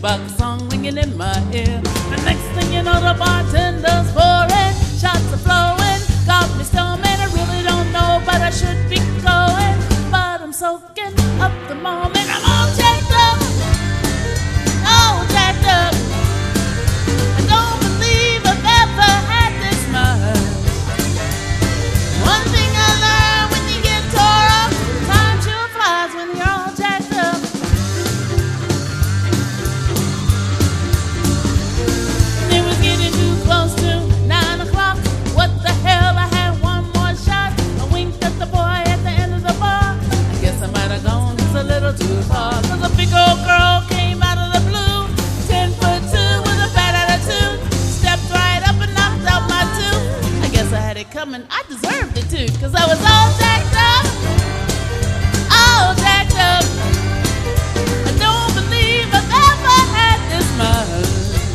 jukebox song ringing in my ear. The next thing you know, the bartender's pouring, shots are flowing, got me storming. I really don't know, but I should be going. But I'm soaking up the moment. I'm all jacked up, all jacked up. I don't believe I've ever had this much. One thing I learned, when you get tore up, time sure flies when you're all jacked up. And it was getting too close to 9 o'clock. What the hell, I had one more shot. I winked at the boy at the end of the bar. I guess I might have gone just a little too far. Cause a big old girl came out of the blue, 10'2" with a bad attitude. Stepped right up and knocked out my tooth. I guess I had it coming, I deserved it too. Cause I was all jacked up, all jacked up. I don't believe I've ever had this much.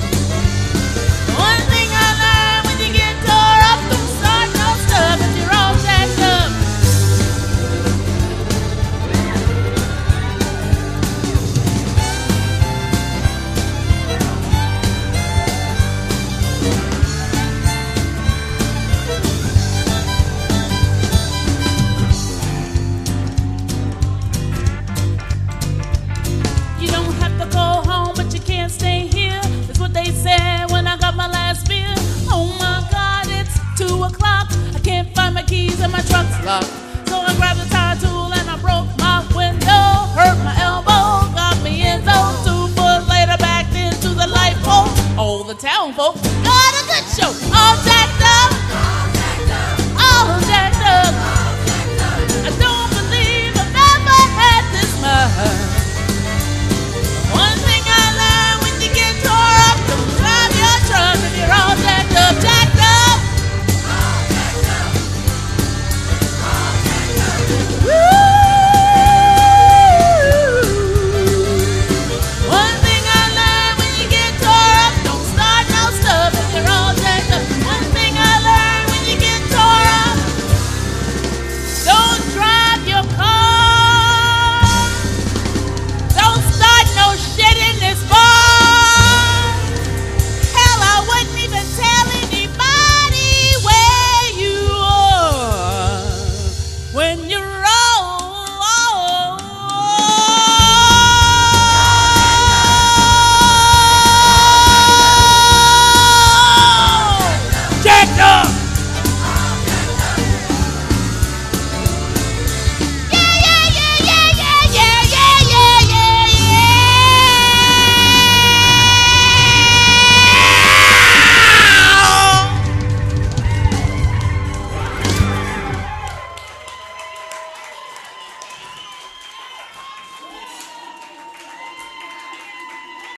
One thing I learned, when you get tore up, don't start no stuff if you're all jacked up. You don't have to go home, but you can't stay here. That's what they said when I got my last beer. Oh my God, it's 2 o'clock. I can't find my keys and my truck's locked. So I grabbed a tire tool and I broke my window. Hurt my elbow, got me in though. 2 foot later, backed into the light pole. Oh, the town folk got a good show. All day.